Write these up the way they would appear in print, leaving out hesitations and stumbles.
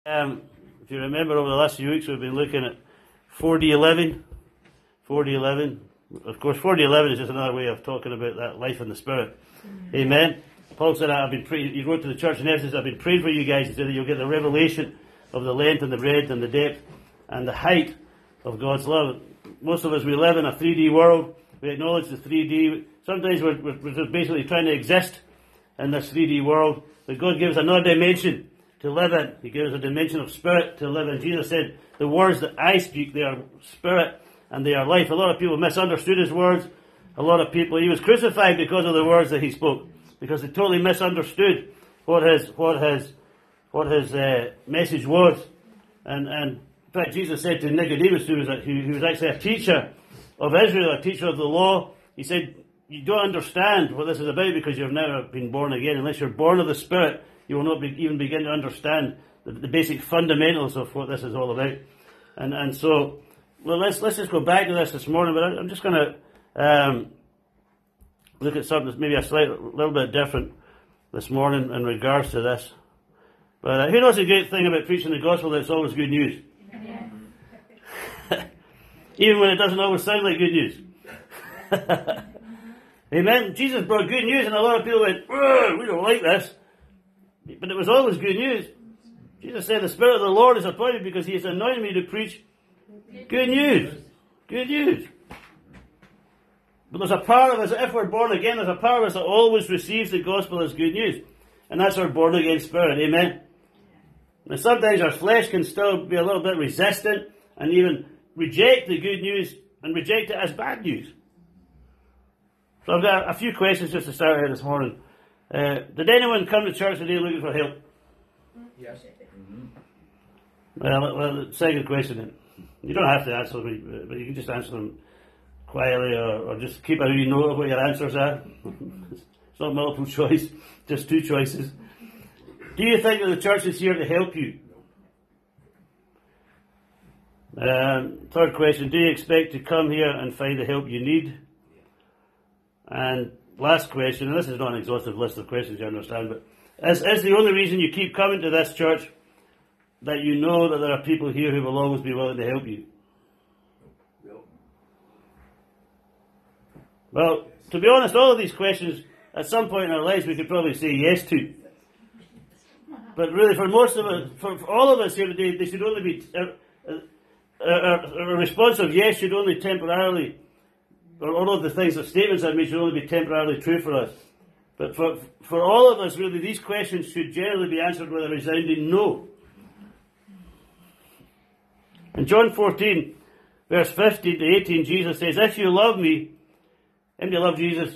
If you remember, over the last few weeks we've been looking at 4D11. 4D11. Of course, 4D11 is just another way of talking about that life in the Spirit. Amen. Paul said, he wrote to the church in Ephesus, I've been praying for you guys so that you'll get the revelation of the length and the breadth and the depth and the height of God's love. Most of us, we live in a 3D world. We acknowledge the 3D. Sometimes we're just basically trying to exist in this 3D world. But God gives another dimension to live in. He gives a dimension of spirit to live in. Jesus said, the words that I speak, they are spirit and they are life. A lot of people misunderstood his words. A lot of people, he was crucified because of the words that he spoke. Because they totally misunderstood what his message was. And in fact, Jesus said to Nicodemus, who was actually a teacher of Israel, a teacher of the law, he said, you don't understand what this is about because you've never been born again. Unless you're born of the Spirit, you will not even begin to understand the basic fundamentals of what this is all about. And so, well, let's just go back to this morning, but I'm just going to look at something that's maybe a little bit different this morning in regards to this. But who knows the great thing about preaching the gospel? That it's always good news. Even when it doesn't always sound like good news. Amen. Jesus brought good news and a lot of people went, we don't like this. But it was always good news. Jesus said, the Spirit of the Lord is upon me because he has anointed me to preach good news. Good news. But there's a part of us, if we're born again, there's a part of us that always receives the gospel as good news. And that's our born again spirit. Amen. Now sometimes our flesh can still be a little bit resistant and even reject the good news and reject it as bad news. So I've got a few questions just to start here this morning. Did anyone come to church today looking for help? Yes. Well, second question then. You don't have to answer them, but you can just answer them quietly or just keep a wee note of what your answers are. It's not multiple choice, just two choices. Do you think that the church is here to help you? Third question, do you expect to come here and find the help you need? And last question, and this is not an exhaustive list of questions, you understand, but is the only reason you keep coming to this church that you know that there are people here who will always be willing to help you? Well, to be honest, all of these questions, at some point in our lives, we could probably say yes to. But really, for most of us, for all of us here today, they should only be, a response of yes should only temporarily, or all of the things, the statements I made should only be temporarily true for us. But for all of us, really, these questions should generally be answered with a resounding no. In John 14, verse 15 to 18, Jesus says, if you love me, and you love Jesus?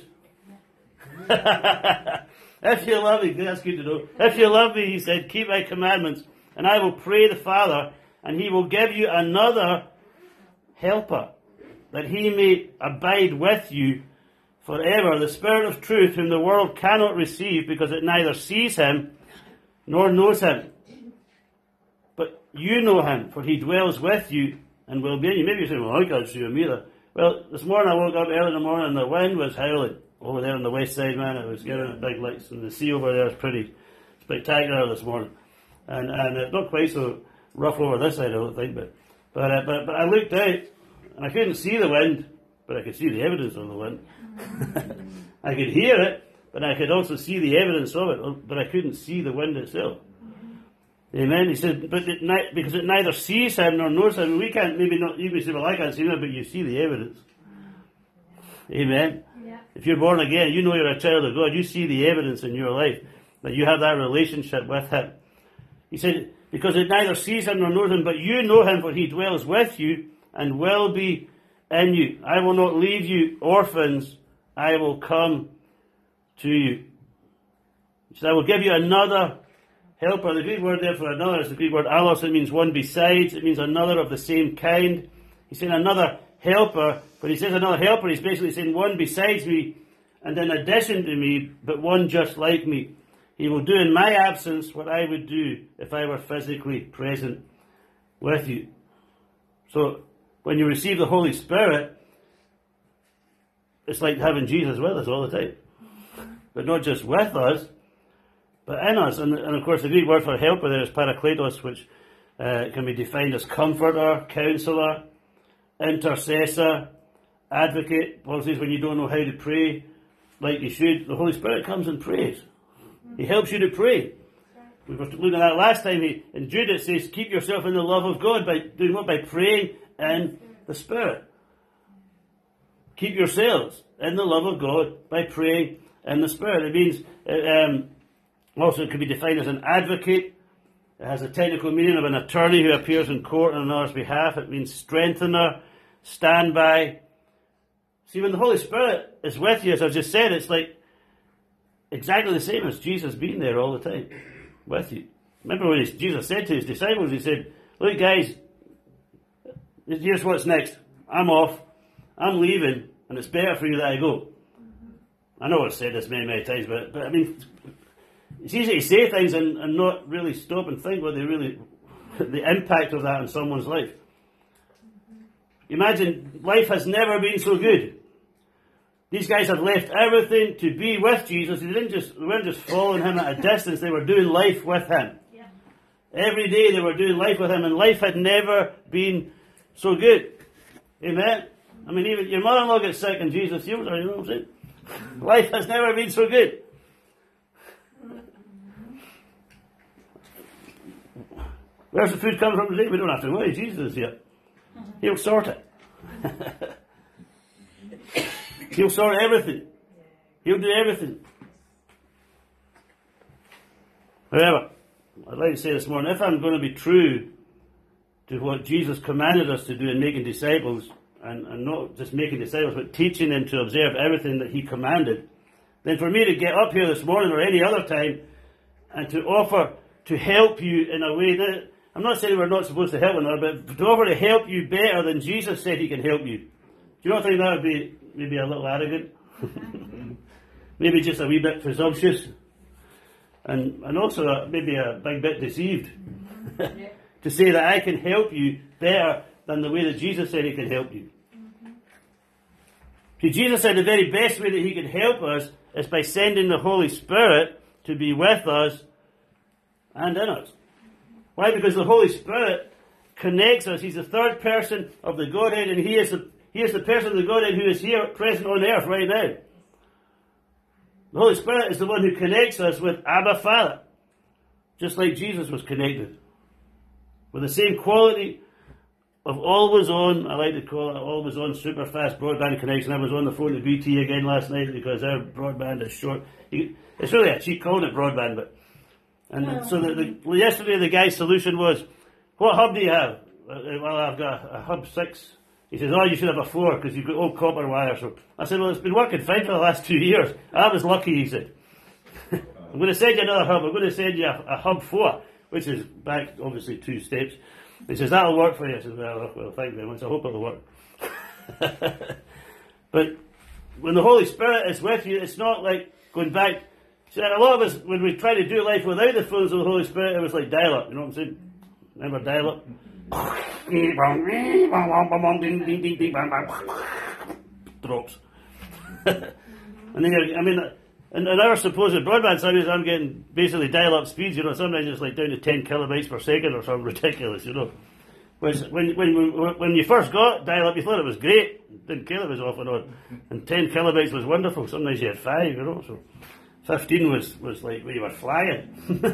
If you love me, that's good to know. If you love me, he said, keep my commandments, and I will pray the Father, and he will give you another helper, that he may abide with you forever, the Spirit of truth, whom the world cannot receive, because it neither sees him nor knows him. But you know him, for he dwells with you and will be in you. Maybe you say, well, I can't see him either. Well, this morning I woke up early in the morning and the wind was howling over there on the west side, man. It was giving it big lights, and the sea over there is pretty spectacular this morning. And not quite so rough over this side, I don't think, but I looked out and I couldn't see the wind, but I could see the evidence of the wind. I could hear it, but I could also see the evidence of it, but I couldn't see the wind itself. Amen. He said, but because it neither sees him nor knows him, we can't, maybe not, you may say, well, I can't see him, but you see the evidence. Amen. Yeah. If you're born again, you know you're a child of God, you see the evidence in your life, that you have that relationship with him. He said, because it neither sees him nor knows him, but you know him, for he dwells with you and will be in you. I will not leave you orphans, I will come to you. He said, I will give you another helper. The Greek word there for another is the Greek word allos. It means one besides. It means another of the same kind. He's saying another helper. When he says another helper, he's basically saying one besides me and in addition to me, but one just like me. He will do in my absence what I would do if I were physically present with you. So when you receive the Holy Spirit, it's like having Jesus with us all the time. But not just with us, but in us. And of course the Greek word for helper there is parakletos, which can be defined as comforter, counsellor, intercessor, advocate. Paul says when you don't know how to pray like you should, the Holy Spirit comes and prays. He helps you to pray. We were looking at that last time. In Jude it says, keep yourself in the love of God by doing what? By praying in the Spirit. Keep yourselves in the love of God by praying in the Spirit. It means, also it could be defined as an advocate. It has a technical meaning of an attorney who appears in court on another's behalf. It means strengthener, standby. See, when the Holy Spirit is with you, as I've just said, it's like exactly the same as Jesus being there all the time with you. Remember when Jesus said to his disciples, he said, look guys, here's what's next. I'm off. I'm leaving, and it's better for you that I go. I know I've said this many, many times, but I mean, it's easy to say things and not really stop and think what the impact of that on someone's life. Imagine, life has never been so good. These guys have left everything to be with Jesus. They weren't just following him at a distance, they were doing life with him. Yeah. Every day they were doing life with him, and life had never been so good. Amen? I mean, even your mother-in-law gets sick and Jesus heals her, you know what I'm saying? Life has never been so good. Where's the food coming from today? We don't have to worry. Jesus is here. He'll sort it. He'll sort everything. He'll do everything. However, I'd like to say this morning, if I'm going to be true to what Jesus commanded us to do in making disciples, and not just making disciples, but teaching them to observe everything that he commanded, then for me to get up here this morning or any other time and to offer to help you in a way that, I'm not saying we're not supposed to help one another, but to offer to help you better than Jesus said he can help you. Do you not think that would be maybe a little arrogant? Maybe just a wee bit presumptuous? And also maybe a big bit deceived? To say that I can help you better than the way that Jesus said he can help you. See, Jesus said the very best way that he can help us is by sending the Holy Spirit to be with us and in us. Why? Because the Holy Spirit connects us. He's the third person of the Godhead, and he is the person of the Godhead who is here present on earth right now. The Holy Spirit is the one who connects us with Abba Father, just like Jesus was connected. With the same quality of always on, I like to call it always on super fast broadband connection. I was on the phone to BT again last night because their broadband is short. It's really a cheap calling it broadband, but yesterday the guy's solution was, what hub do you have? Well, I've got a hub 6. He says, oh, you should have a 4 because you've got old copper wire. So I said, well, it's been working fine for the last 2 years. I was lucky, he said. I'm going to send you another hub. I'm going to send you a hub 4, which is back, obviously, 2 steps. He says, that'll work for you. I said, well, thank you very much. I hope it'll work. But when the Holy Spirit is with you, it's not like going back. See, a lot of us, when we try to do life without the fullness of the Holy Spirit, it was like dial-up. You know what I'm saying? Remember dial-up? Drops. And then in our supposed broadband service, I'm getting basically dial-up speeds, you know, sometimes it's like down to 10 kilobytes per second or something ridiculous, you know. Which, when you first got dial-up, you thought it was great. Didn't care if it was off and on. And 10 kilobytes was wonderful. Sometimes you had 5, you know, so 15 was like, well, you were flying.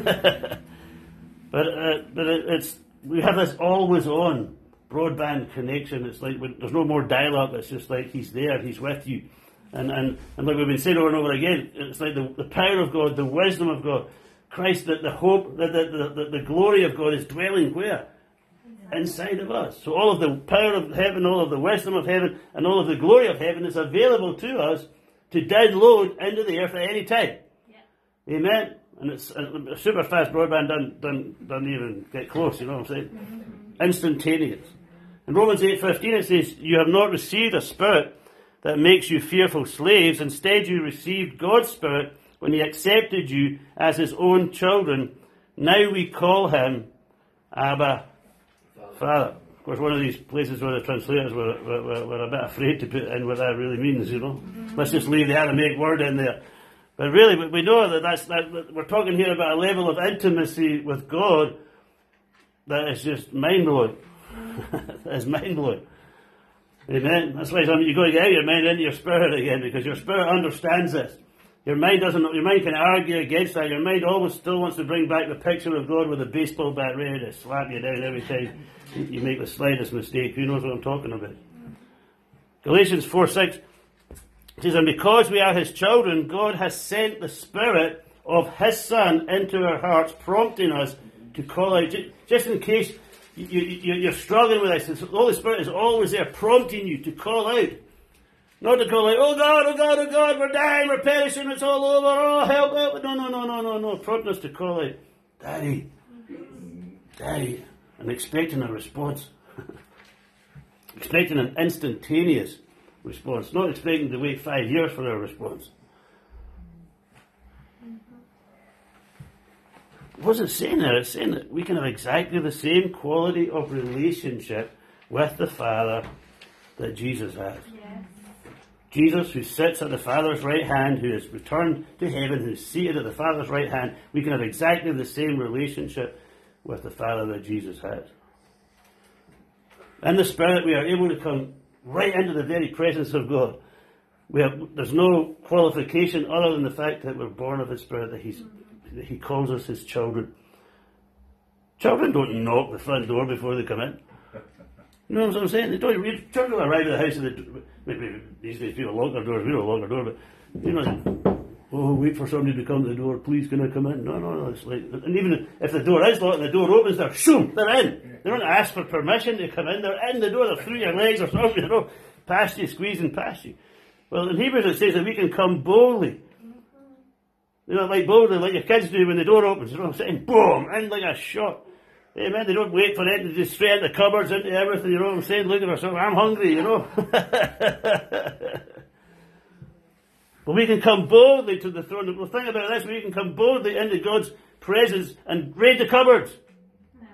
But we have this always on broadband connection. It's like, there's no more dial-up, it's just like he's there, he's with you. And like we've been saying over and over again, it's like the power of God, the wisdom of God, Christ, the hope, the glory of God is dwelling where? Inside of us. So all of the power of heaven, all of the wisdom of heaven, and all of the glory of heaven is available to us to download into the earth at any time. Yeah. Amen? And it's a super fast broadband doesn't even get close, you know what I'm saying? Mm-hmm. Instantaneous. In Romans 8:15 it says, you have not received a spirit that makes you fearful slaves. Instead, you received God's Spirit when he accepted you as his own children. Now we call him Abba Father. Of course, one of these places where the translators were a bit afraid to put in what that really means, you know. Mm-hmm. Let's just leave the Aramaic word in there. But really, we know that we're talking here about a level of intimacy with God that is just mind-blowing. That is mind-blowing. Amen. That's why you've got to get out your mind into your spirit again, because your spirit understands this. Your mind can argue against that. Your mind always still wants to bring back the picture of God with a baseball bat ready to slap you down every time you make the slightest mistake. Who knows what I'm talking about? Galatians 4:6 says, and because we are his children, God has sent the Spirit of his Son into our hearts, prompting us to call out. Just in case you're struggling with this, the Holy Spirit is always there prompting you to call out. Not to call out, oh God, oh God, oh God, we're dying, we're perishing, it's all over, oh help, help. No. Prompting us to call out, Daddy, Daddy, and expecting a response. Expecting an instantaneous response, not expecting to wait 5 years for a response. It wasn't saying that, it's saying that we can have exactly the same quality of relationship with the Father that Jesus has. Yes. Jesus, who sits at the Father's right hand, who has returned to heaven, who's seated at the Father's right hand, we can have exactly the same relationship with the Father that Jesus has. In the Spirit, we are able to come right into the very presence of God. There's no qualification other than the fact that we're born of the Spirit, that He calls us His children. Children don't knock the front door before they come in. You know what I'm saying? Children don't arrive at the house and maybe these days people lock their doors. We don't lock our door, but you know, oh, wait for somebody to come to the door. Please, can I come in? No. It's like, and even if the door is locked and the door opens, they're in. They don't ask for permission to come in. They're in the door. They're through your legs or something, you know, past you, squeezing past you. Well, in Hebrews it says that we can come boldly. You know, like boldly, like your kids do when the door opens. You know what I'm saying? Boom, in like a shot. Amen. They don't wait for it to just straight into the cupboards, into everything. You know what I'm saying? Looking for something. I'm hungry, you know. But we can come boldly to the throne. The thing about this, we can come boldly into God's presence and raid the cupboards. No.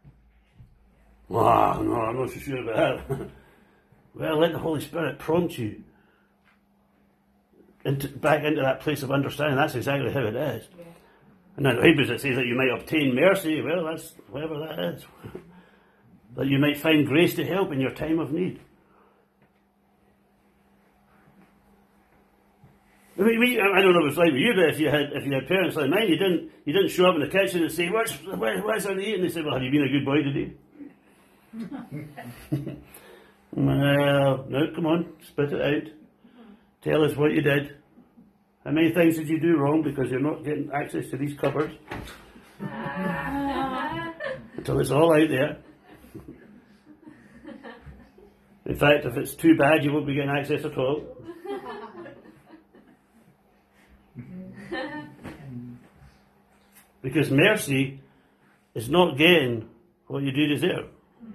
Wow, no, I'm not so sure about that. Well, let the Holy Spirit prompt you back into that place of understanding. That's exactly how it is. Yeah. And then Hebrews it says that you might obtain mercy. Well, that's whatever that is. That you might find grace to help in your time of need. I don't know if it's like with you, but if you had parents like mine, you didn't show up in the kitchen and say, what's there to eat? And they say, well, have you been a good boy today? Well, no, come on, spit it out. Tell us what you did. How many things did you do wrong because you're not getting access to these cupboards? Until it's all out there. In fact, if it's too bad, you won't be getting access at all. Because mercy is not getting what you do deserve.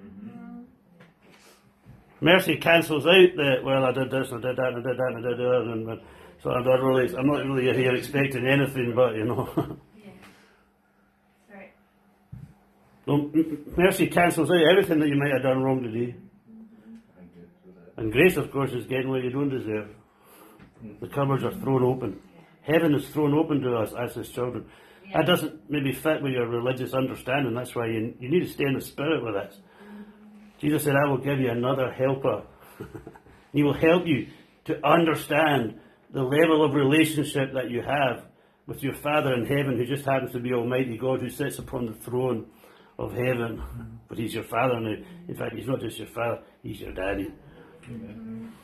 Mercy cancels out that, well, I did this, I did that, I did that, I did that, and so I'm not really here expecting anything but, you know. Yeah. Right. So, mercy cancels out everything that you might have done wrong today. And grace, of course, is getting what you don't deserve. The cupboards are thrown open. Heaven is thrown open to us as His children. Yeah. That doesn't maybe fit with your religious understanding. That's why you need to stay in the Spirit with this. Jesus said, I will give you another helper. He will help you to understand the level of relationship that you have with your Father in heaven, who just happens to be Almighty God, who sits upon the throne of heaven. But He's your Father now. In fact, He's not just your Father, He's your Daddy. Amen.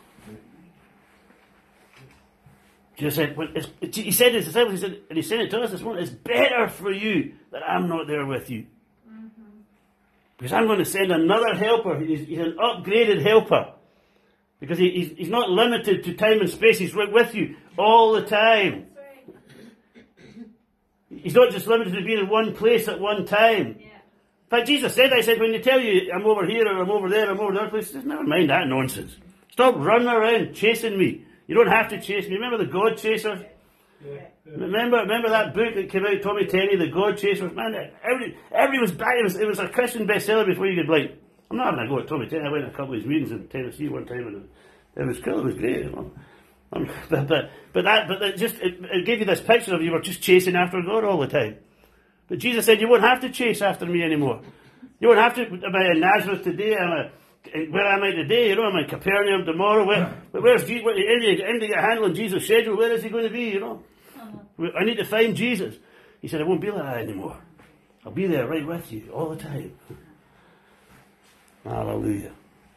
Jesus said, He said to His disciples, and He said it to us this morning, it's better for you that I'm not there with you. Because I'm going to send another helper. He's an upgraded helper. Because he's not limited to time and space. He's right with you all the time. He's not just limited to being in one place at one time. Yeah. In fact, Jesus said, when they tell you, I'm over here or I'm over there, I'm over the other place, just never mind that nonsense. Stop running around chasing me. You don't have to chase me. Remember the God Chasers? Yeah. Remember that book that came out, Tommy Tenney, The God Chasers? Man, everybody was back. It was a Christian bestseller before you could blink. I'm not having a go at Tommy Tenney. I went to a couple of his meetings in Tennessee one time, and it was cool. It was great. You know? But it gave you this picture of you were just chasing after God all the time. But Jesus said, you won't have to chase after me anymore. You won't have to. Am I in Nazareth today? Where am I today? You know, am I in Capernaum tomorrow? Where's Jesus? Ending a handle on Jesus' schedule. Where is he going to be? You know, I need to find Jesus. He said, I won't be like that anymore. I'll be there right with you all the time. Hallelujah.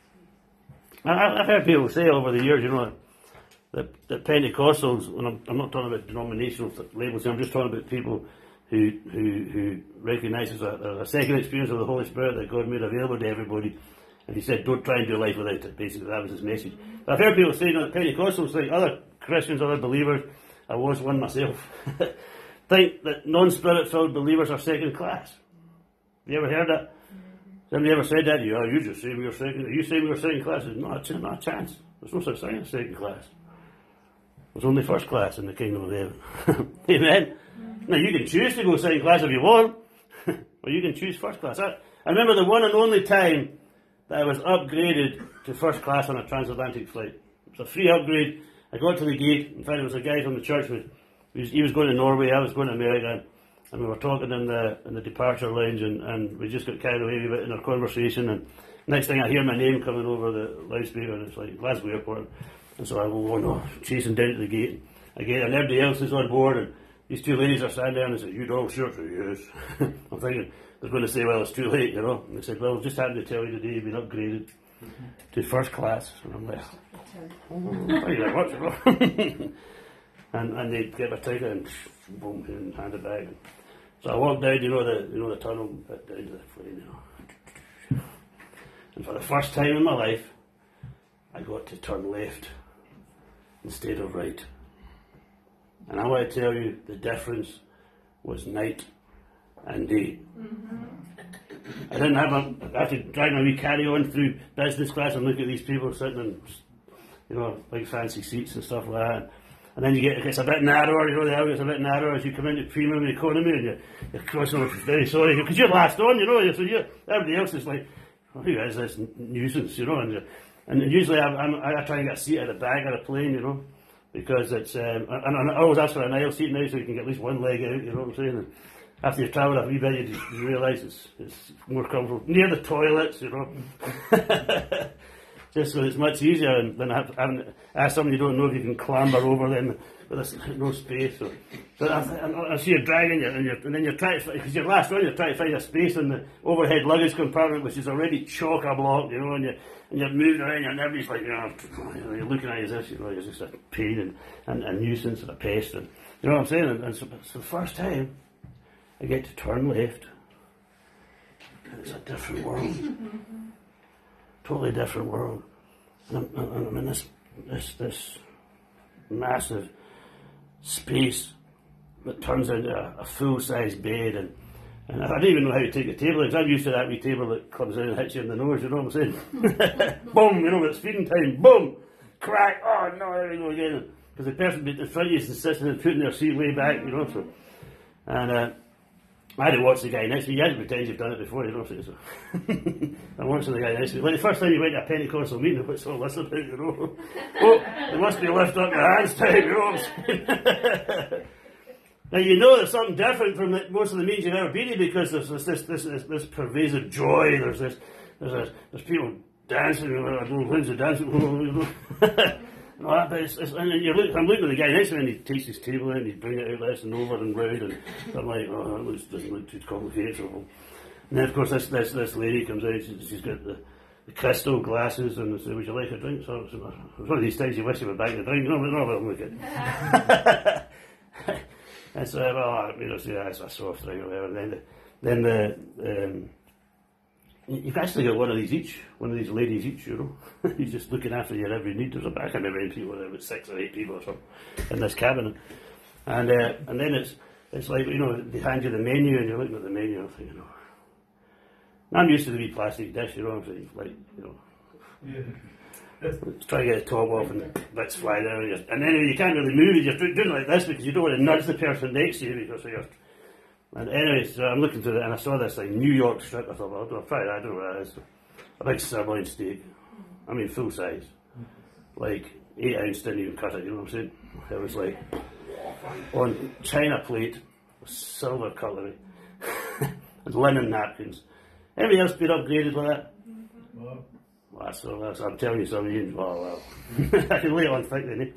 I've heard people say over the years, you know, that Pentecostals, and I'm not talking about denominational labels, I'm just talking about people who recognises a second experience of the Holy Spirit that God made available to everybody. And he said, don't try and do life without it. Basically, that was his message. But I've heard people say that Pentecostals, like other Christians, other believers, I was one myself, think that non-spirit-filled believers are second class. Have you ever heard that? Somebody ever said that to you? Oh, you just say we were second. Are you saying we were second class? Not a chance. There's no such thing as second class. There's only first class in the kingdom of heaven. Amen? Now, you can choose to go second class if you want, or you can choose first class. I remember the one and only time that I was upgraded to first class on a transatlantic flight. It was a free upgrade. I got to the gate. In fact, it was a guy from the church. He was going to Norway. I was going to America. And we were talking in the departure lounge, and we just got carried away a bit in our conversation. And next thing I hear my name coming over the loudspeaker, and it's like Glasgow Airport. And so I go, oh no, chasing down to the gate. I get, and everybody else is on board, and these two ladies are standing there, and they say, you dog sure? Yes. I'm thinking, they're going to say, well, it's too late, you know. And they said, well, just happened to tell you today you've been upgraded to first class. And I'm like, thank you very much, you know. and they get my ticket and boom, and hand it back. So I walked down, you know the tunnel down to the plane, you know. And for the first time in my life, I got to turn left instead of right. And I want to tell you, the difference was night and day. Mm-hmm. I didn't have to drag my wee carry-on through business class and look at these people sitting in, you know, big fancy seats and stuff like that. And then it gets a bit narrower, you know, the aisle gets a bit narrower as you come into premium economy, and you're crossing over, very sorry, because you're last on, you know, so everybody else is like, oh, who is this nuisance, you know, and usually I try and get a seat at the back of the plane, you know, because it's, and I always ask for an aisle seat now so you can get at least one leg out, you know what I'm saying, and after you've travelled a wee bit, you realise it's more comfortable, near the toilets, you know. Just so it's much easier than having to ask somebody you don't know if you can clamber over them with no space. So I see you dragging you, and then you're trying to, because you're last one, you're trying to find a space in the overhead luggage compartment, which is already chock-a-block, you know, and you're moving around, and everybody's like, you know, you're looking at you as this, you know, you're just a pain and a nuisance and a pest, and you know what I'm saying? And so the first time I get to turn left, and it's a different world. Totally different world. And I'm in this massive space that turns into a full-size bed, and I don't even know how to take a table, because I'm used to that wee table that comes in and hits you in the nose, you know what I'm saying? Boom, you know, it's feeding time, boom, crack, oh no, there we go again. Because the person in front of you is insisting on putting their seat way back, you know, so. And I had to watch the guy next to me. You had to pretend you've done it before, you know. So I'm watching the guy next to me. Like the first time you went to a Pentecostal meeting, what's all this about, you know? Oh, it must be lift up your hands time, you know what I'm saying? Now you know there's something different from most of the meetings you've ever been to, because there's this pervasive joy. There's people dancing. I don't know when's the dancing. And all that, but I'm looking at the guy next to me, and he takes his table in, and he's bringing it out less and over and round, and I'm like, oh, that doesn't look too complicated. So. And then, of course, this lady comes out, she's got the crystal glasses, and they say, would you like a drink? So it's one of these times you wish you were back the drink, you know, but no, I'm looking. And so, well, you know, so that's a soft drink or whatever. And then you've actually got one of these ladies each, you know. He's just looking after your every need. There's I can't remember people, there about 6 or 8 people or something in this cabin. And then it's like, you know, they hand you the menu, and you're looking at the menu, and I'm thinking, you know. I'm used to the wee plastic dish, you know, I'm thinking, like, you know. Yeah. Try to get the top off and the bits fly down, and then you can't really move it. You're doing it like this because you don't want to nudge the person next to you, because you're. And anyway, so I'm looking through it, and I saw this like New York strip. I thought, well, I'll try that. I don't know what that is. A big sirloin steak. I mean, full size. Like 8 ounce didn't even cut it, you know what I'm saying? It was like on china plate, silver cutlery, and linen napkins. Anybody else been upgraded like that? Well, That's I'm telling you something. Well, I can lay it on thick, didn't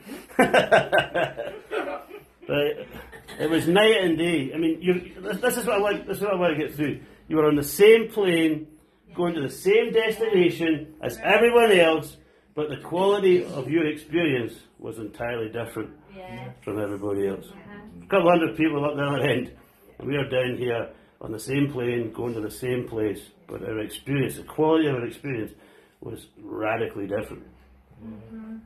But it was night and day. I mean, this is what I want. This is what I want to get through. You were on the same plane, going to the same destination as everyone else, but the quality of your experience was entirely different from everybody else. A couple hundred people up the other end, and we are down here on the same plane, going to the same place, but our experience, the quality of our experience, was radically different. Mm-hmm.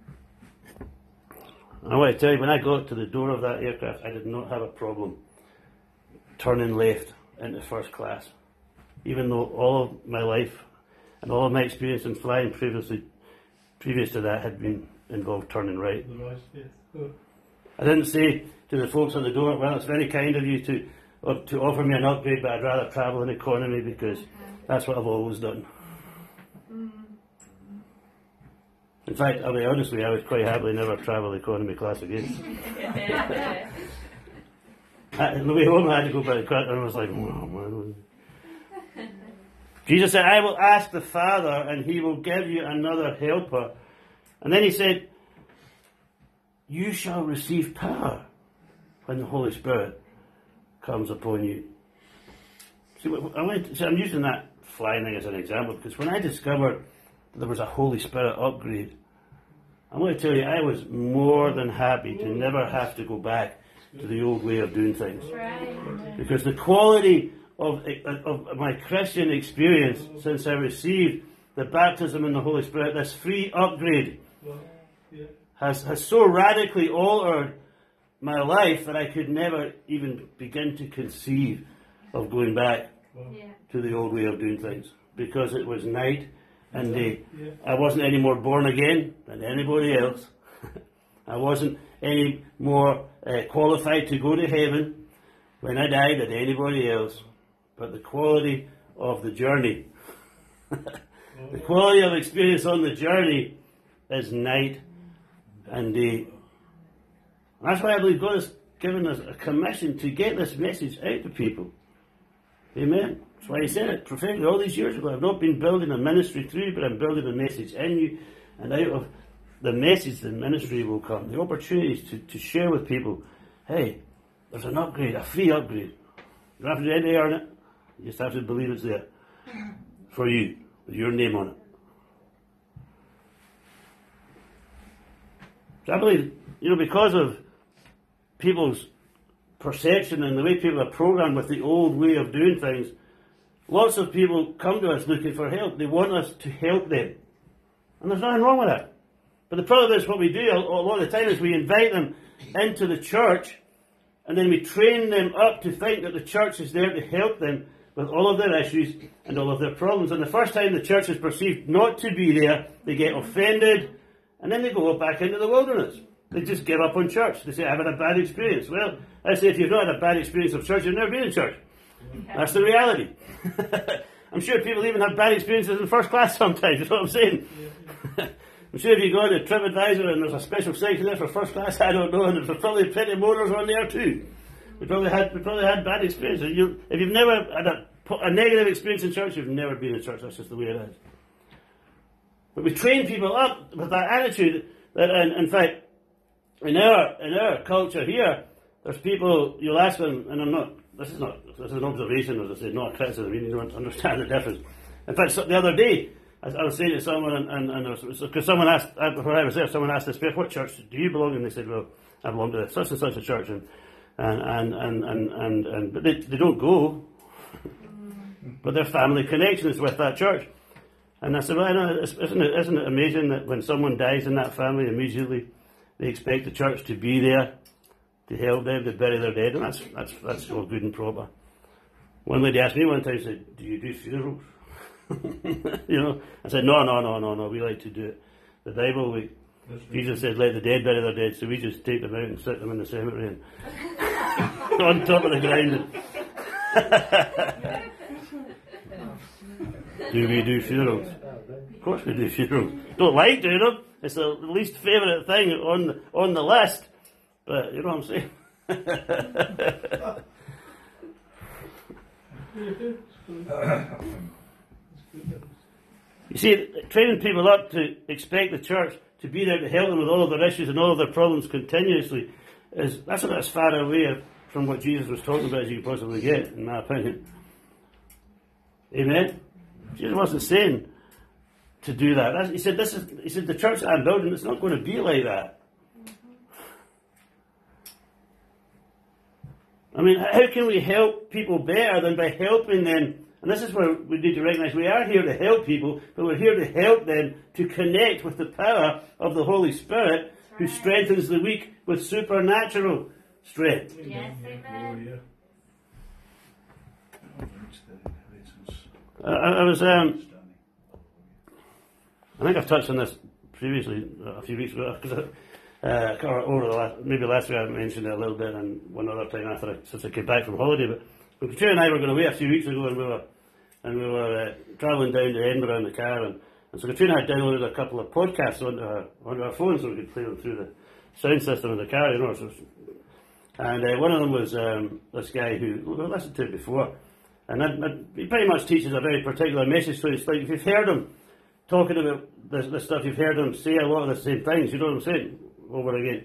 I want to tell you, when I got to the door of that aircraft, I did not have a problem turning left into first class, even though all of my life and all of my experience in flying previous to that had been involved turning right. I didn't say to the folks on the door, well, it's very kind of you to offer me an upgrade, but I'd rather travel in economy because that's what I've always done. In fact, I'll be honest with you, I would quite happily never travel economy class again. On the way home, I had to go by the car, and I was like, oh, man. Jesus said, I will ask the Father, and he will give you another helper. And then he said, you shall receive power when the Holy Spirit comes upon you. See, I'm using that flying thing as an example, because when I discovered there was a Holy Spirit upgrade, I'm going to tell you, I was more than happy to never have to go back to the old way of doing things. Because the quality of my Christian experience since I received the baptism in the Holy Spirit, this free upgrade, has so radically altered my life that I could never even begin to conceive of going back to the old way of doing things. Because it was night and day. I wasn't any more born again than anybody else. I wasn't any more qualified to go to heaven when I died than anybody else. But the quality of the journey, the quality of experience on the journey is night and day. And that's why I believe God has given us a commission to get this message out to people. Amen. That's why he said it prophetically all these years ago. I've not been building a ministry through you, but I'm building a message in you. And out of the message, the ministry will come. The opportunities to share with people, hey, there's an upgrade, a free upgrade. You don't have to do anything to earn it. You just have to believe it's there for you, with your name on it. So I believe, because of people's perception and the way people are programmed with the old way of doing things, lots of people come to us looking for help. They want us to help them. And there's nothing wrong with that. But the problem is what we do a lot of the time is we invite them into the church and then we train them up to think that the church is there to help them with all of their issues and all of their problems. And the first time the church is perceived not to be there, they get offended and then they go back into the wilderness. They just give up on church. They say, I've had a bad experience. Well, I say, if you've not had a bad experience of church, you've never been in church. That's the reality. I'm sure people even have bad experiences in first class sometimes, you know what I'm saying? I'm sure if you go to TripAdvisor and there's a special section there for first class, I don't know, and there's probably plenty of motors on there too. We probably had bad experiences. If you've never had a negative experience in church, you've never been in church. That's just the way it is. But we train people up with that attitude that, in fact, in our culture here, there's people, you'll ask them, and this is an observation, as I said, not a criticism, you need to understand the difference. In fact, the other day, I was saying to someone, because someone asked, when I was there, someone asked us, what church do you belong to? And they said, well, I belong to such and such a church, but they don't go, but their family connection is with that church. And I said, well, I know, isn't it amazing that when someone dies in that family, immediately they expect the church to be there to help them to bury their dead, and that's all good and proper. One lady asked me one time, said, do you do funerals? I said, no, we like to do it. The Bible, Jesus said, let the dead bury their dead, so we just take them out and sit them in the cemetery and on top of the ground. Do we do funerals? Of course we do funerals. Don't like doing them. It's the least favourite thing on the list. But you know what I'm saying? You see, training people up to expect the church to be there to help them with all of their issues and all of their problems continuously, that's about as far away from what Jesus was talking about as you can possibly get, in my opinion. Amen? Jesus wasn't saying to do that. He said, the church that I'm building, it's not going to be like that. I mean, how can we help people better than by helping them? And this is where we need to recognize we are here to help people, but we're here to help them to connect with the power of the Holy Spirit, who strengthens the weak with supernatural strength. Yes, amen. I think I've touched on this previously, a few weeks ago, because maybe last week I mentioned it a little bit, and one other time since I came back from holiday. But Katrina and I were going away a few weeks ago, and we were travelling down to Edinburgh in the car, and so Katrina had downloaded a couple of podcasts onto our phone, so we could play them through the sound system in the car, you know. And one of them was this guy who we listened to it before, and he pretty much teaches a very particular message. So it's like if you've heard him talking about this stuff, you've heard him say a lot of the same things. You know what I'm saying? Over again,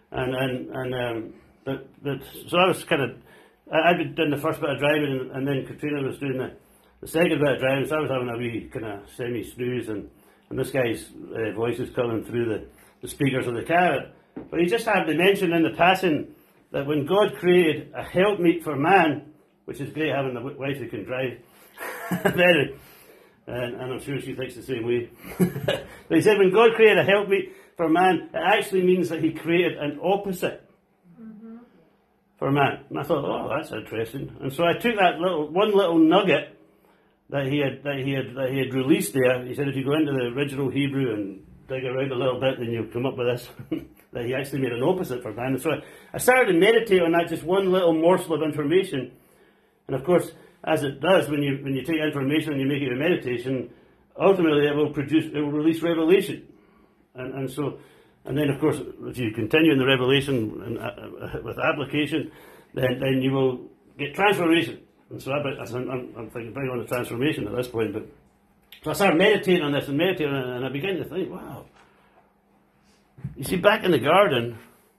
so I was kind of. I'd been doing the first bit of driving, and then Katrina was doing the second bit of driving, so I was having a wee kind of semi-snooze, and this guy's voice was coming through the speakers of the car. But he just happened to mention in the passing that when God created a helpmeet for man, which is great having a wife who can drive, very, and I'm sure she thinks the same way. But he said when God created a helpmeet for man, it actually means that he created an opposite for man. And I thought, oh, that's interesting. And so I took that one little nugget that he had released there. He said if you go into the original Hebrew and dig around a little bit, then you'll come up with this. That he actually made an opposite for man. And so I started to meditate on that, just one little morsel of information. And of course, as it does, when you take information and you make it a meditation, ultimately it will release revelation. And then, of course, if you continue in the revelation with application, then you will get transformation. And so I'm thinking bring on the transformation at this point. But so I started meditating on this and I began to think, wow. You see, back in the garden,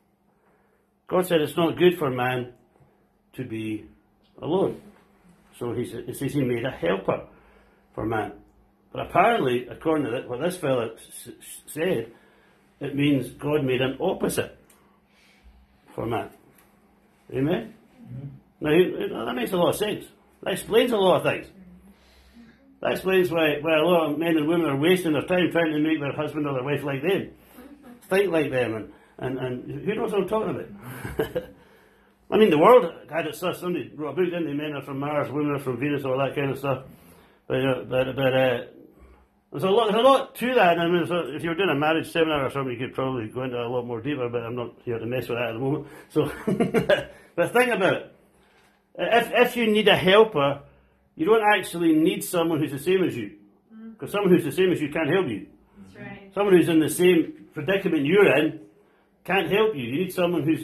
God said it's not good for man to be alone. So he says he made a helper for man. But apparently, according to what this fellow said, it means God made an opposite for man. Amen? Mm-hmm. Now, that makes a lot of sense. That explains a lot of things. That explains why a lot of men and women are wasting their time trying to make their husband or their wife like them. Think like them. And who knows what I'm talking about? I mean, the world had it such. Somebody wrote a book, didn't they? Men are from Mars, women are from Venus, all that kind of stuff. But there's a lot to that. I mean, so if you were doing a marriage seminar or something, you could probably go into a lot more deeper, but I'm not here to mess with that at the moment. So, but think about it. If you need a helper, you don't actually need someone who's the same as you. Because someone who's the same as you can't help you. That's right. Someone who's in the same predicament you're in can't help you. You need someone who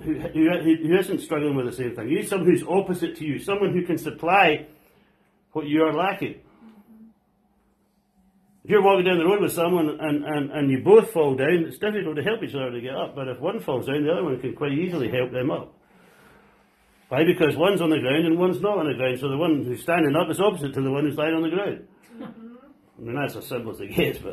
isn't struggling with the same thing. You need someone who's opposite to you. Someone who can supply what you are lacking. If you're walking down the road with someone and you both fall down, it's difficult to help each other to get up. But if one falls down, the other one can quite easily help them up. Why? because one's on the ground and one's not on the ground. So the one who's standing up is opposite to the one who's lying on the ground. I mean, that's as simple as it gets. But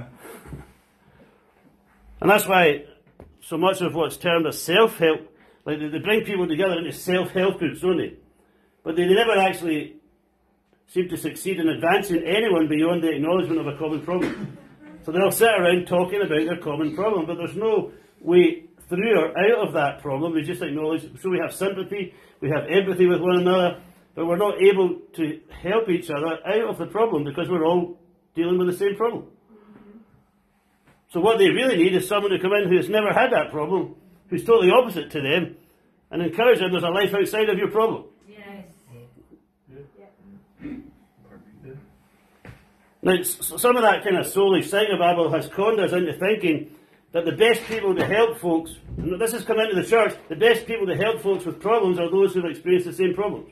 and that's why so much of what's termed as self-help, like they bring people together into self-help groups, don't they? But they never actually seem to succeed in advancing anyone beyond the acknowledgement of a common problem. So they'll sit around talking about their common problem, but there's no way through or out of that problem. They just acknowledge, so we have sympathy, we have empathy with one another, but we're not able to help each other out of the problem because we're all dealing with the same problem. So what they really need is someone to come in who has never had that problem, who's totally opposite to them, and encourage them there's a life outside of your problem. Yes. Now, some of that kind of soulish psychobabble has conned us into thinking that the best people to help folks, and this has come into the church, the best people to help folks with problems are those who've experienced the same problems.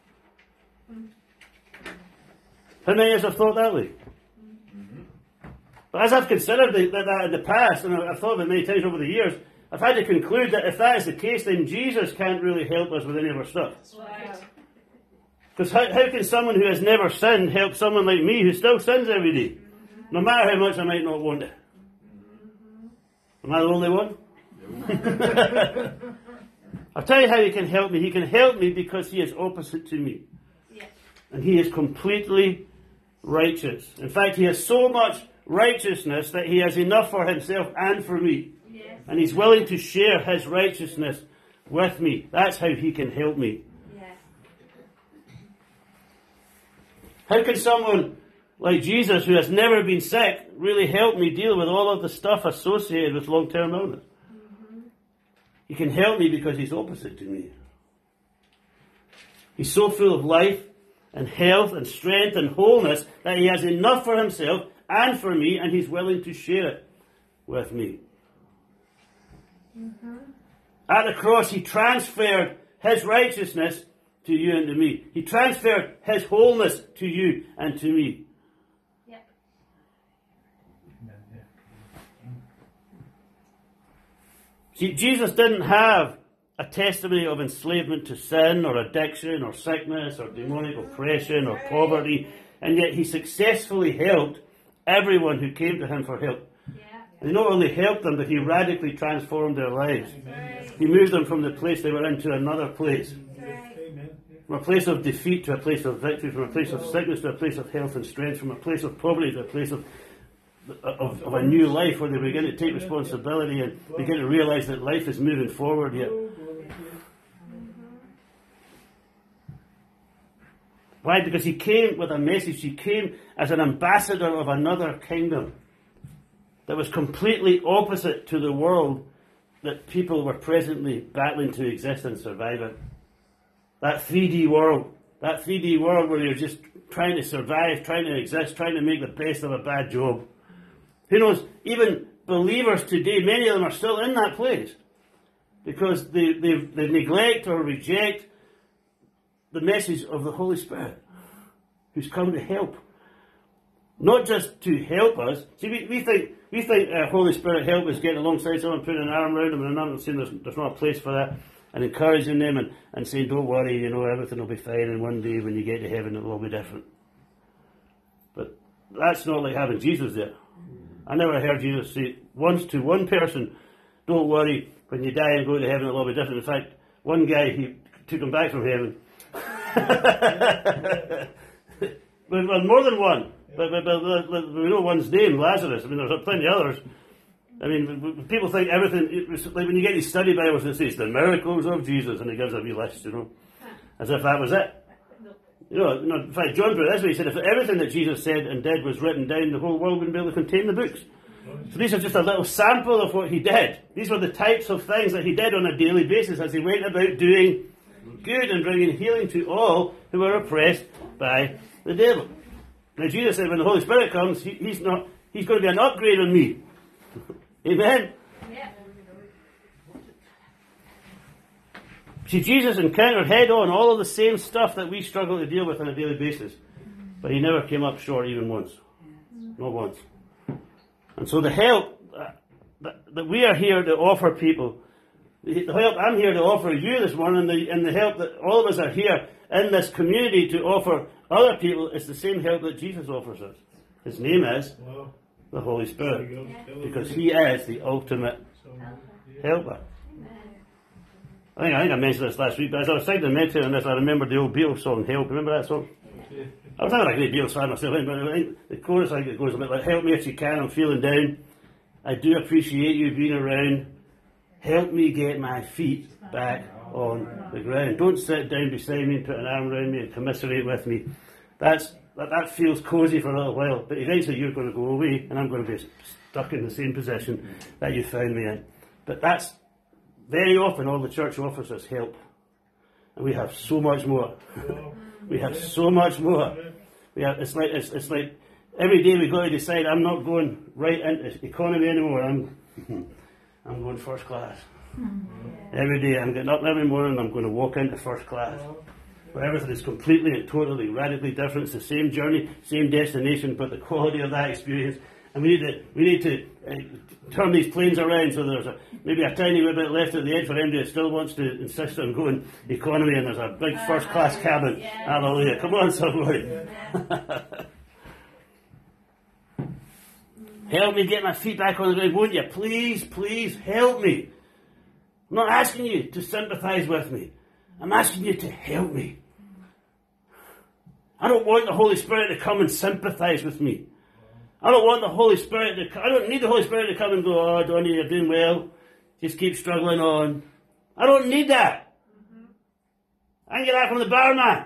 How many of us have thought that way? But as I've considered that in the past, and I've thought of it many times over the years, I've had to conclude that if that is the case, then Jesus can't really help us with any of our stuff. Right. Because how can someone who has never sinned help someone like me who still sins every day? No matter how much I might not want it. Am I the only one? I'll tell you how he can help me. He can help me because he is opposite to me. Yes. And he is completely righteous. In fact, he has so much righteousness that he has enough for himself and for me. Yes. And he's willing to share his righteousness with me. That's how he can help me. Yes. How can someone like Jesus, who has never been sick, really help me deal with all of the stuff associated with long-term illness? He can help me because he's opposite to me. He's so full of life and health and strength and wholeness that he has enough for himself and for me, and he's willing to share it with me. At the cross, he transferred his righteousness to you and to me. He transferred his wholeness to you and to me. Yep. See, Jesus didn't have a testimony of enslavement to sin or addiction or sickness or demonic oppression or poverty, and yet he successfully helped everyone who came to him for help. Yeah. And he not only helped them, but he radically transformed their lives. Right. He moved them from the place they were in to another place. Right. Amen. From a place of defeat to a place of victory, from a place of sickness to a place of health and strength, from a place of poverty to a place of a new life where they begin to take responsibility and begin to realize that life is moving forward yet. Why? Because he came with a message. He came as an ambassador of another kingdom that was completely opposite to the world that people were presently battling to exist and survive in. That 3D world. That 3D world where you're just trying to survive, trying to exist, trying to make the best of a bad job. Who knows, even believers today, many of them are still in that place because they neglect or reject the message of the Holy Spirit who's come to help. Not just to help us. See, we think Holy Spirit help is getting alongside someone, putting an arm around them, and I'm not saying there's not a place for that, and encouraging them and saying, don't worry, everything will be fine, and one day when you get to heaven it will all be different. But that's not like having Jesus there. I never heard Jesus say once to one person, don't worry, when you die and go to heaven it will all be different. In fact, one guy, he took him back from heaven. Well, more than one. But we know one's name, Lazarus. I mean, there's plenty of others. I mean, people think everything, like when you get these study Bibles, it says the miracles of Jesus, and it gives a wee list, as if that was it. In fact, John put it this way, he said, if everything that Jesus said and did was written down, the whole world wouldn't be able to contain the books. So these are just a little sample of what he did. These were the types of things that he did on a daily basis as he went about doing good and bringing healing to all who were oppressed by the devil. Now Jesus said when the Holy Spirit comes, he's going to be an upgrade on me. Amen? Yeah. See, Jesus encountered head on all of the same stuff that we struggle to deal with on a daily basis. But he never came up short even once. Not once. And so the help that we are here to offer people, the help I'm here to offer you this morning, and the help that all of us are here in this community to offer other people, is the same help that Jesus offers us. His name is the Holy Spirit. Because he is the ultimate helper. I think I mentioned this last week, but as I was thinking and meditating on this, I remembered the old Beatles song, Help. Remember that song? I was never a great Beatles fan myself, but I think the chorus, it goes a bit like, help me if you can, I'm feeling down. I do appreciate you being around. Help me get my feet back on the ground. Don't sit down beside me and put an arm around me and commiserate with me. That feels cosy for a little while, but eventually you're going to go away and I'm going to be stuck in the same position that you found me in. But that's very often all the church offers us help. And we have so much more. We have so much more. It's like every day we've got to decide, I'm not going right into economy anymore. I'm going first class. Every day I'm getting up every morning, I'm going to walk into first class. Where everything is completely and totally, radically different. It's the same journey, same destination, but the quality of that experience. And we need to turn these planes around so there's maybe a tiny bit left at the edge for anybody that still wants to insist on going economy, and there's a big first class cabin. Yeah. Hallelujah. Come on, somebody. Help me get my feet back on the ground, won't you? Please, please help me. I'm not asking you to sympathize with me. I'm asking you to help me. I don't want the Holy Spirit to come and sympathize with me. I don't want the Holy Spirit to come. I don't need the Holy Spirit to come and go, oh, Donnie, you're doing well. Just keep struggling on. I don't need that. I can get that from the barman.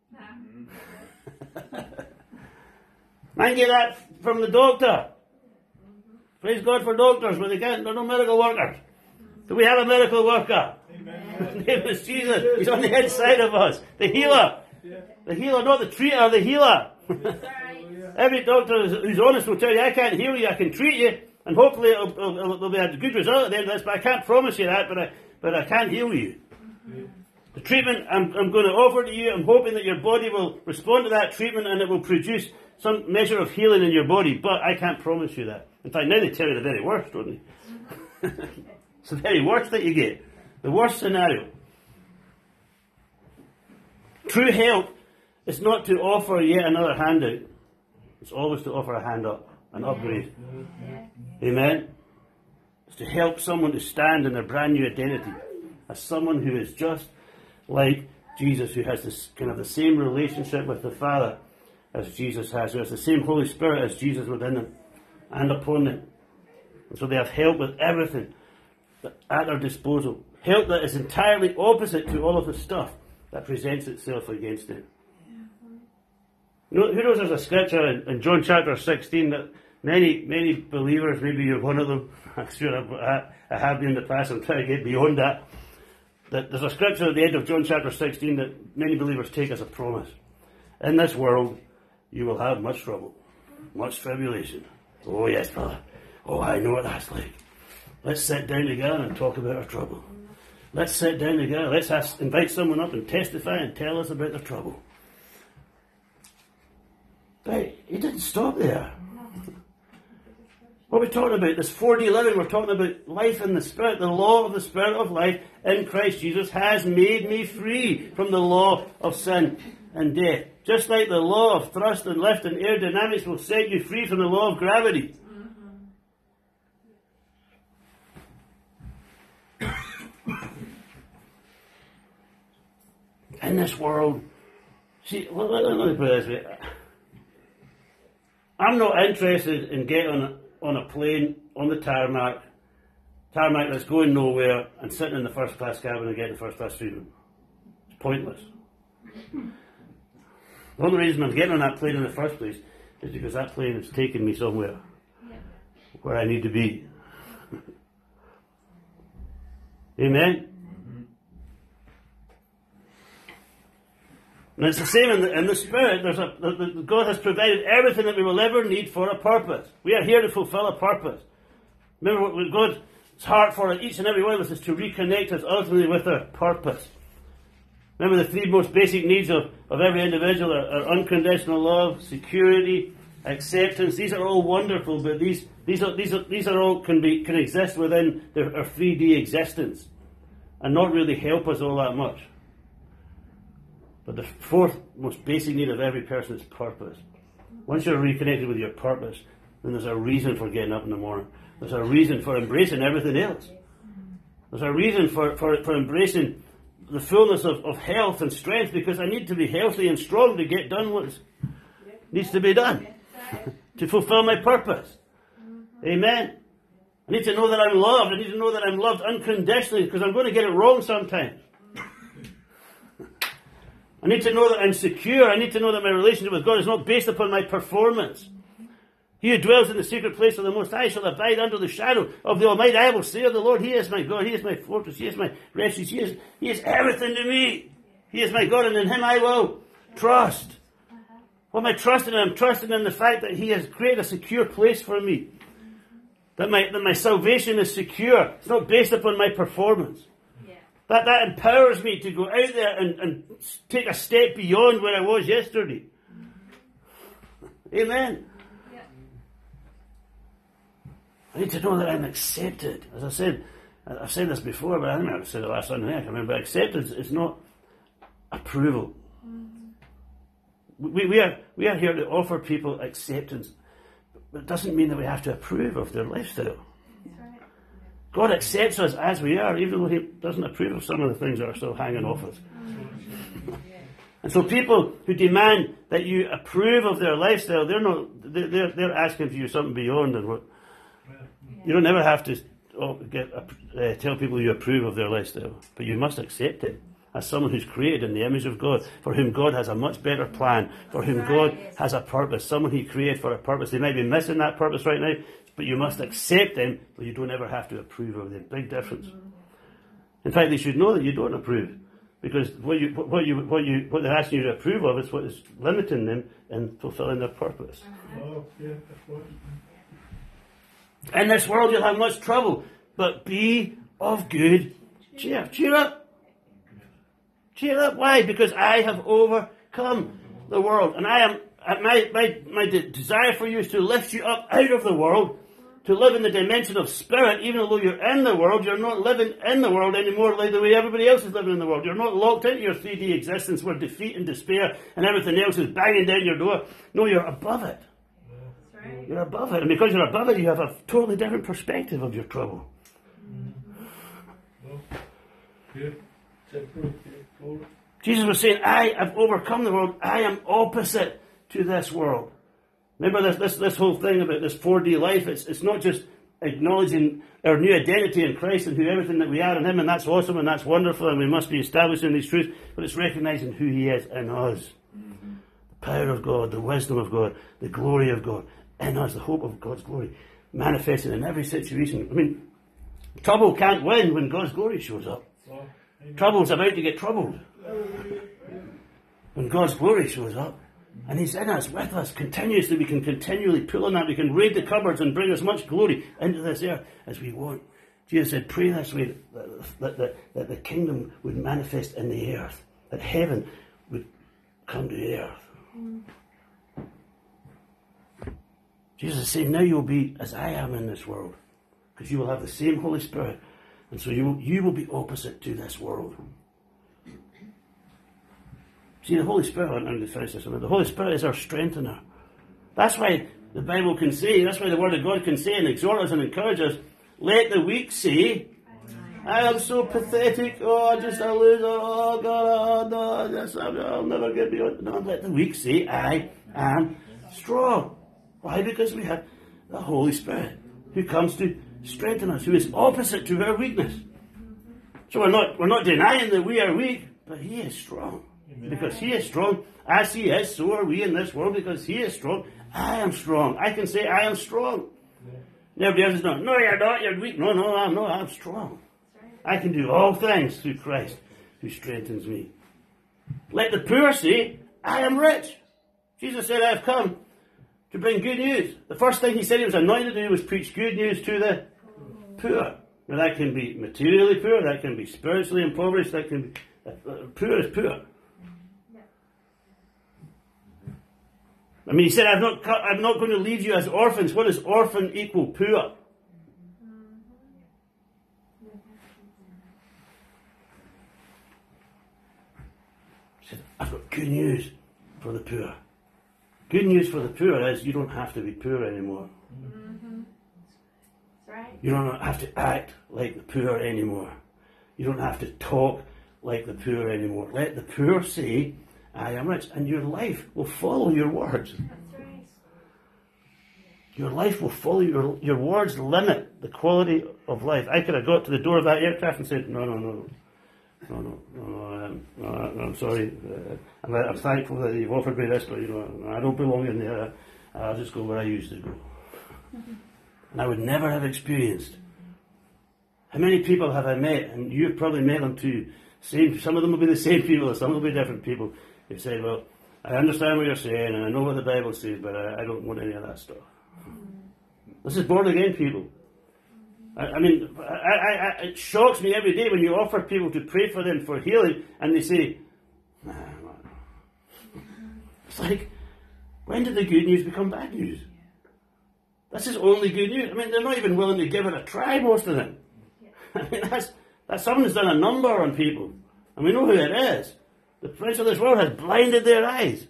I can get that from the doctor. Praise God for doctors, but they're no medical workers. Do we have a miracle worker? Amen. His name is Jesus. He's on the inside of us. The healer. The healer, not the treater, the healer. Every doctor who's honest will tell you, I can't heal you, I can treat you, and hopefully there'll be a good result at the end of this, but I can't promise you that, but I can't heal you. The treatment I'm going to offer to you, I'm hoping that your body will respond to that treatment and it will produce some measure of healing in your body, but I can't promise you that. In fact, now they tell you the very worst, don't they? It's the very worst that you get. The worst scenario. True help is not to offer yet another handout. It's always to offer a hand up, an upgrade. Amen? It's to help someone to stand in their brand new identity as someone who is just like Jesus, who has this kind of the same relationship with the Father as Jesus has, who has the same Holy Spirit as Jesus within them and upon them. And so they have help with everything at their disposal. Help that is entirely opposite to all of the stuff that presents itself against it. You know, who knows there's a scripture in John chapter 16 that many believers, maybe you're one of them, I'm sure I have been in the past, I'm trying to get beyond that. That there's a scripture at the end of John chapter 16 that many believers take as a promise. In this world, you will have much trouble, much tribulation. Oh yes, brother. Oh, I know what that's like. Let's sit down together and talk about our trouble. Let's sit down together. Let's invite someone up and testify and tell us about their trouble. But he didn't stop there. What are we talking about? This 4D living, we're talking about life in the Spirit. The law of the Spirit of life in Christ Jesus has made me free from the law of sin and death. Just like the law of thrust and lift and aerodynamics will set you free from the law of gravity. In this world, see, let me put it this way. I'm not interested in getting on a plane on the tarmac that's going nowhere, and sitting in the first class cabin and getting first class treatment. It's pointless. The only reason I'm getting on that plane in the first place is because that plane is taking me somewhere where I need to be. Amen? And it's the same in the Spirit. God has provided everything that we will ever need for a purpose. We are here to fulfill a purpose. Remember what God's heart for each and every one of us is to reconnect us ultimately with our purpose. Remember the three most basic needs of every individual are unconditional love, security, acceptance. These are all wonderful, but these are all can exist within our 3D existence and not really help us all that much. But the fourth most basic need of every person is purpose. Once you're reconnected with your purpose, then there's a reason for getting up in the morning. There's a reason for embracing everything else. There's a reason for embracing the fullness of health and strength, because I need to be healthy and strong to get done what needs to be done to fulfill my purpose. Amen. I need to know that I'm loved. I need to know that I'm loved unconditionally, because I'm going to get it wrong sometimes. I need to know that I'm secure. I need to know that my relationship with God is not based upon my performance. He who dwells in the secret place of the Most High shall abide under the shadow of the Almighty. I will say of the Lord, He is my God. He is my fortress. He is my refuge. He is everything to me. He is my God, and in Him I will trust. What am I trusting in? I'm trusting in the fact that He has created a secure place for me. That my salvation is secure. It's not based upon my performance. Yeah. That empowers me to go out there and take a step beyond where I was yesterday. Amen. Yeah. I need to know that I'm accepted. As I said, I've said this before, but I think I said it last Sunday. I can't remember. Acceptance is not approval. We are here to offer people acceptance, but it doesn't mean that we have to approve of their lifestyle. That's right. God accepts us as we are, even though He doesn't approve of some of the things that are still hanging off us. And so people who demand that you approve of their lifestyle, they're asking for you something beyond and what. You don't ever have to tell people you approve of their lifestyle, but you must accept it as someone who's created in the image of God, for whom God has a much better plan, for whom God has a purpose, someone He created for a purpose. They might be missing that purpose right now, but you must accept them, but you don't ever have to approve of them. Big difference. In fact, they should know that you don't approve, because what they're asking you to approve of is what is limiting them in fulfilling their purpose. Oh, yeah, that's what. In this world you'll have much trouble, but be of good cheer. Cheer up. Cheer up. Why? Because I have overcome the world. And my desire for you is to lift you up out of the world, to live in the dimension of spirit. Even though you're in the world, you're not living in the world anymore like the way everybody else is living in the world. You're not locked into your 3D existence where defeat and despair and everything else is banging down your door. No, you're above it. That's right. You're above it. And because you're above it, you have a totally different perspective of your trouble. Well, yeah, separate, yeah, forward. Jesus was saying, I have overcome the world. I am opposite to this world. Remember this whole thing about this 4D life. It's not just acknowledging our new identity in Christ and who everything that we are in Him, and that's awesome and that's wonderful, and we must be establishing these truths, but it's recognizing who He is in us. The power of God, the wisdom of God, the glory of God in us, the hope of God's glory manifested in every situation. I mean, trouble can't win when God's glory shows up. Well, Trouble's about to get troubled when God's glory shows up. And He's in us, with us, continuously. We can continually pull on that. We can raid the cupboards and bring as much glory into this earth as we want. Jesus said, pray this way, that the kingdom would manifest in the earth, that heaven would come to the earth. Jesus is saying, now you'll be as I am in this world, because you will have the same Holy Spirit. And so you will be opposite to this world. See, the Holy Spirit, I'm going to finish this a minute. The Holy Spirit is our strengthener. That's why the Bible can say, that's why the Word of God can say and exhort us and encourage us, let the weak say, I am so pathetic, I lose, oh God, oh no, I'll never get beyond. No, let the weak say, I am strong. Why? Because we have the Holy Spirit who comes to strengthen us, who is opposite to our weakness. So we're not denying that we are weak, but He is strong. Because He is strong, as He is, so are we in this world. Because He is strong, I am strong. I can say I am strong. Yeah. Everybody else is not. No, you're not. You're weak. No, I'm strong. I can do all things through Christ who strengthens me. Let the poor say, I am rich. Jesus said, I have come to bring good news. The first thing He said He was anointed to do was preach good news to the poor. Now that can be materially poor, that can be spiritually impoverished, that can be poor is poor. I mean, He said, I'm not going to leave you as orphans. What does orphan equal? Poor. He said, I've got good news for the poor. Good news for the poor is you don't have to be poor anymore. Mm-hmm. That's right. You don't have to act like the poor anymore. You don't have to talk like the poor anymore. Let the poor say, I am rich, and your life will follow your words. That's right. Your life will follow your words. Limit the quality of life. I could have got to the door of that aircraft and said, no, I'm sorry. I'm thankful that you've offered me this, but I don't belong in there. I'll just go where I used to go. And I would never have experienced. How many people have I met, and you've probably met them too. Some of them will be the same people, some will be different people. They say, well, I understand what you're saying, and I know what the Bible says, but I don't want any of that stuff. This is born again people. I mean, it shocks me every day when you offer people to pray for them for healing, and they say, nah, it's like, when did the good news become bad news? This is only good news. I mean, they're not even willing to give it a try, most of them. I mean, that's someone who's done a number on people. And we know who it is. The prince of this world has blinded their eyes.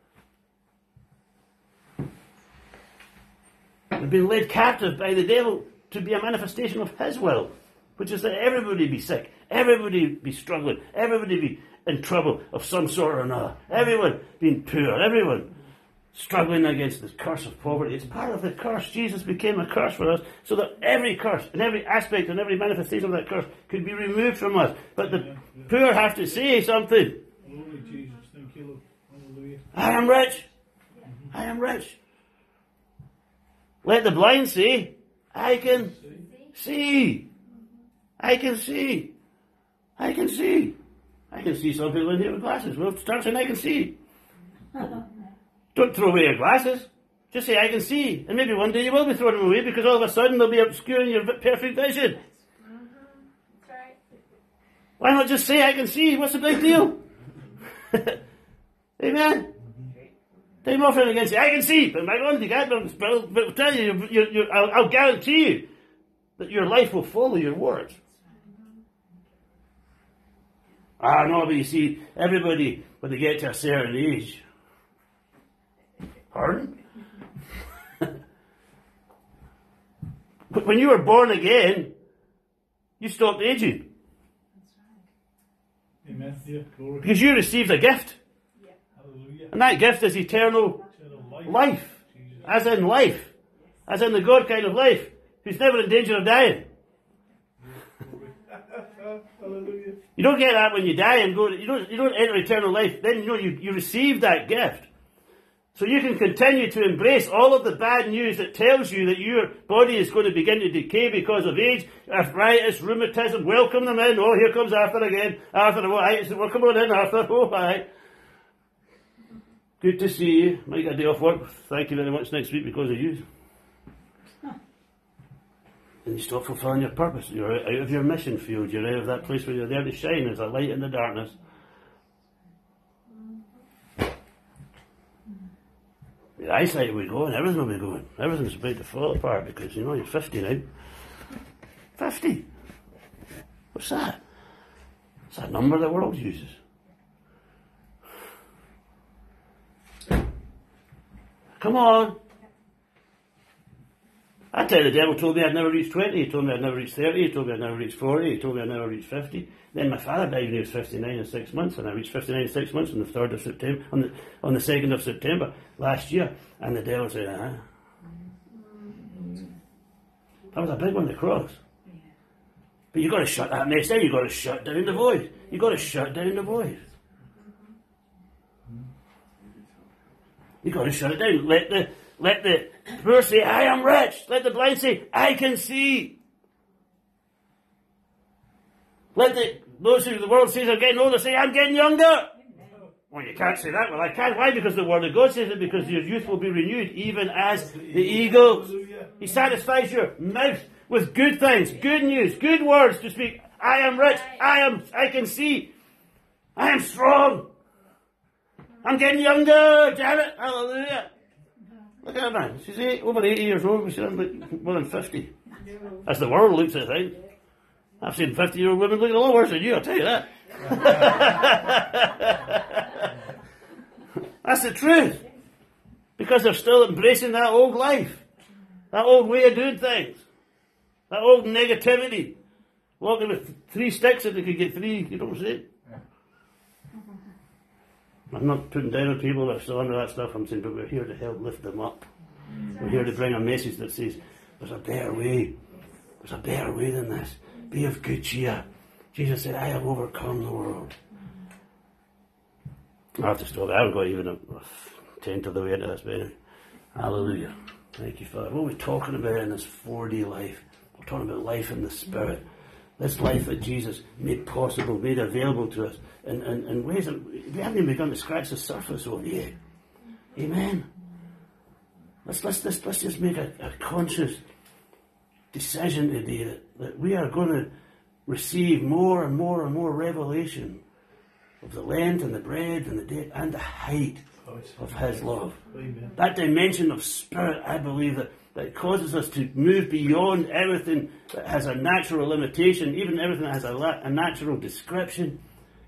They've been led captive by the devil to be a manifestation of his will, which is that everybody be sick, everybody be struggling, everybody be in trouble of some sort or another, everyone being poor, everyone struggling against the curse of poverty. It's part of the curse. Jesus became a curse for us so that every curse and every aspect and every manifestation of that curse could be removed from us. But the poor have to say something. Glory Jesus. Thank you, Lord. Hallelujah. I am rich. I am rich. Let the blind say, I can see. I can see. I can see. I can see some people in here with glasses. Well, start saying I can see. Don't throw away your glasses. Just say I can see. And maybe one day you will be throwing them away because all of a sudden they'll be obscuring your perfect vision. That's right. Why not just say I can see? What's the big deal? Amen. Time offering against you. I can see. But my God, you can't. But I'll tell you, I'll guarantee you that your life will follow your words. No, but you see, everybody, when they get to a certain age, pardon? But when you were born again, you stopped aging. Amen. Yeah, glory. Because you received a gift. Hallelujah. And that gift is eternal Eternal life. Jesus. As in life. As in the God kind of life. Who's never in danger of dying. Hallelujah. You don't get that when you die and go. You don't enter eternal life. Then you receive that gift. So you can continue to embrace all of the bad news that tells you that your body is going to begin to decay because of age, arthritis, rheumatism. Welcome them in. Oh, here comes Arthur again. Arthur, oh, hi. Well, come on in, Arthur. Oh, hi. Good to see you. Might get a day off work. Thank you very much next week because of you. And you stop fulfilling your purpose. You're out of your mission field. You're out of that place where you're there to shine as a light in the darkness. Your eyesight will be going, everything will be going. Everything's about to fall apart because, you're 50 now. 50? What's that? It's a number the world uses. Come on. I tell you, the devil told me I'd never reach 20, he told me I'd never reach 30, he told me I'd never reach 40, he told me I'd never reach 50. Then my father died when he was 59 and 6 months, and I reached 59 and 6 months on the 3rd of September, on the 2nd of September last year, and the devil said, That was a big one to cross. But you've got to shut that mess down, you've got to shut down the voice. You've got to shut down the voice. You've got to shut it down. Let the poor say, I am rich. Let the blind say, I can see. Let those who the world says are getting older say, I'm getting younger. Well, you can't say that. Well, I can't. Why? Because the word of God says it, because your youth will be renewed, even as the eagles. He satisfies your mouth with good things, good news, good words to speak. I am rich. I can see. I am strong. I'm getting younger. Damn it. Hallelujah. Look at that man. She's over 80 years old. She's more than 50. As the world looks at things. I've seen 50-year-old women looking a lot worse than you, I'll tell you that. That's the truth. Because they're still embracing that old life. That old way of doing things. That old negativity. Walking with 3 sticks if they could get 3, you don't see. I'm not putting down on people that are still under that stuff. I'm saying, but we're here to help lift them up. We're here to bring a message that says, there's a better way. There's a better way than this. Be of good cheer. Jesus said, I have overcome the world. I have to stop. I haven't got even a tenth of the way into this, but anyway. Hallelujah. Thank you, Father. What are we talking about in this 4D life? We're talking about life in the Spirit. This life that Jesus made possible, made available to us in ways that we haven't even begun to scratch the surface of yet. Amen. Let's just make a conscious decision today that we are going to receive more and more and more revelation of the length and the breadth and the depth and the height of His love. Amen. That dimension of spirit, I believe, that causes us to move beyond everything that has a natural limitation, even everything that has a natural description.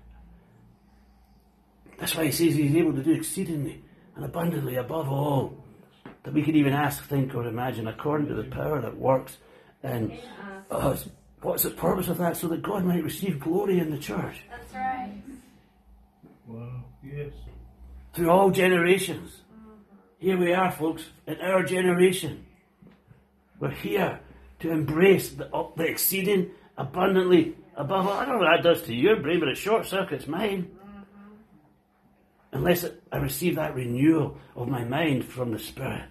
That's why He says He's able to do exceedingly and abundantly above all that we could even ask, think, or imagine, according to the power that works in us. What's the purpose of that? So that God might receive glory in the church. That's right. Wow. Yes. Through all generations. Here we are, folks, in our generation. We're here to embrace the exceeding abundantly above all. I don't know what that does to your brain, but it short circuits mine. Unless I receive that renewal of my mind from the Spirit.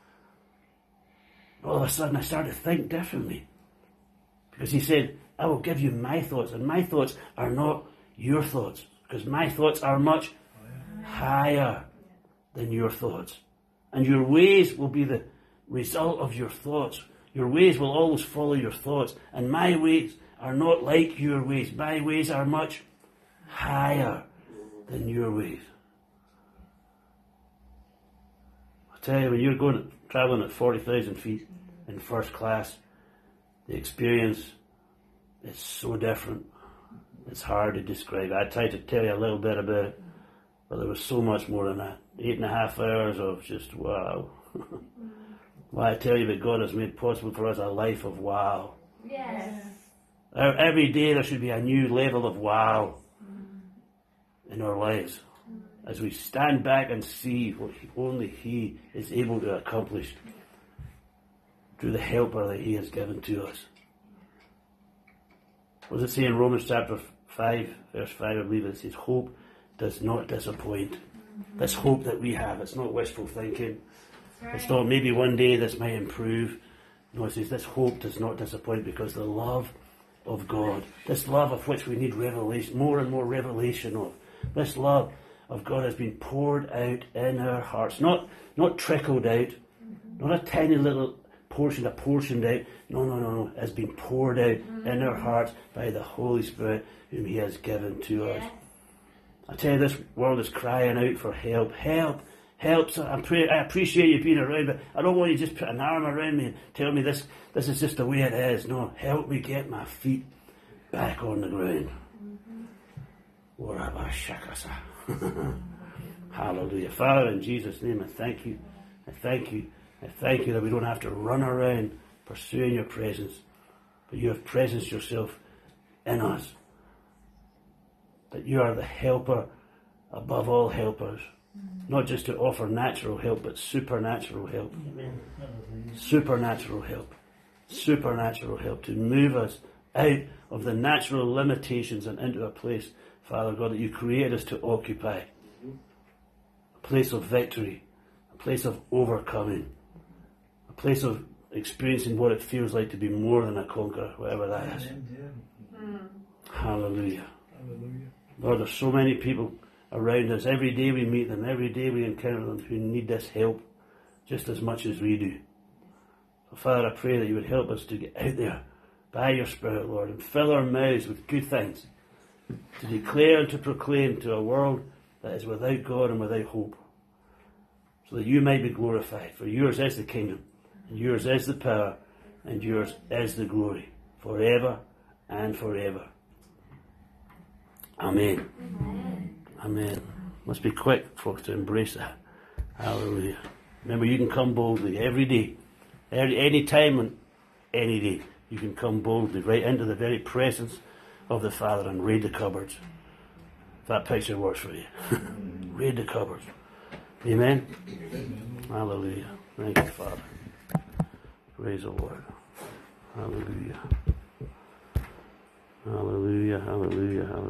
All of a sudden I start to think differently. Because He said, I will give you my thoughts, and my thoughts are not your thoughts. Because my thoughts are much higher than your thoughts. And your ways will be the result of your thoughts. Your ways will always follow your thoughts. And my ways are not like your ways. My ways are much higher than your ways. I tell you, when you're traveling at 40,000 feet in first class, the experience is so different. It's hard to describe. I tried to tell you a little bit about it, but there was so much more than that. 8.5 hours of just wow. Well, I tell you that God has made possible for us a life of wow. Yes. Every day there should be a new level of wow in our lives as we stand back and see what only He is able to accomplish through the helper that He has given to us. What does it say in Romans chapter 5, verse 5, I believe it says, hope does not disappoint. This hope that we have, it's not wishful thinking. Right. It's not maybe one day this may improve. No, it says this hope does not disappoint because the love of God, this love of which we need revelation, more and more revelation of, this love of God has been poured out in our hearts, not trickled out, not a tiny little portioned out. No. It has been poured out in our hearts by the Holy Spirit whom He has given to us. I tell you, this world is crying out for help. Help. So I appreciate you being around, but I don't want you to just put an arm around me and tell me this is just the way it is. No, help me get my feet back on the ground. Hallelujah. Father, in Jesus' name, I thank you. I thank you that we don't have to run around pursuing your presence, but you have presenced yourself in us. That you are the helper above all helpers. Not just to offer natural help, but supernatural help. Amen. Supernatural help. Supernatural help to move us out of the natural limitations and into a place, Father God, that you created us to occupy. A place of victory. A place of overcoming. A place of experiencing what it feels like to be more than a conqueror, whatever that is. Hallelujah. Hallelujah. Lord, there's so many people around us. Every day we meet them, every day we encounter them who need this help just as much as we do. So Father, I pray that you would help us to get out there by your Spirit, Lord, and fill our mouths with good things to declare and to proclaim to a world that is without God and without hope, so that you might be glorified. For yours is the kingdom, and yours is the power, and yours is the glory, forever and forever. Amen. Amen. Must be quick, folks, to embrace that. Hallelujah. Remember, you can come boldly every day, any time and any day. You can come boldly right into the very presence of the Father and raid the cupboards. If that picture works for you. Raid the cupboards. Amen? Hallelujah. Thank you, Father. Praise the Lord. Hallelujah. Hallelujah, hallelujah, hallelujah.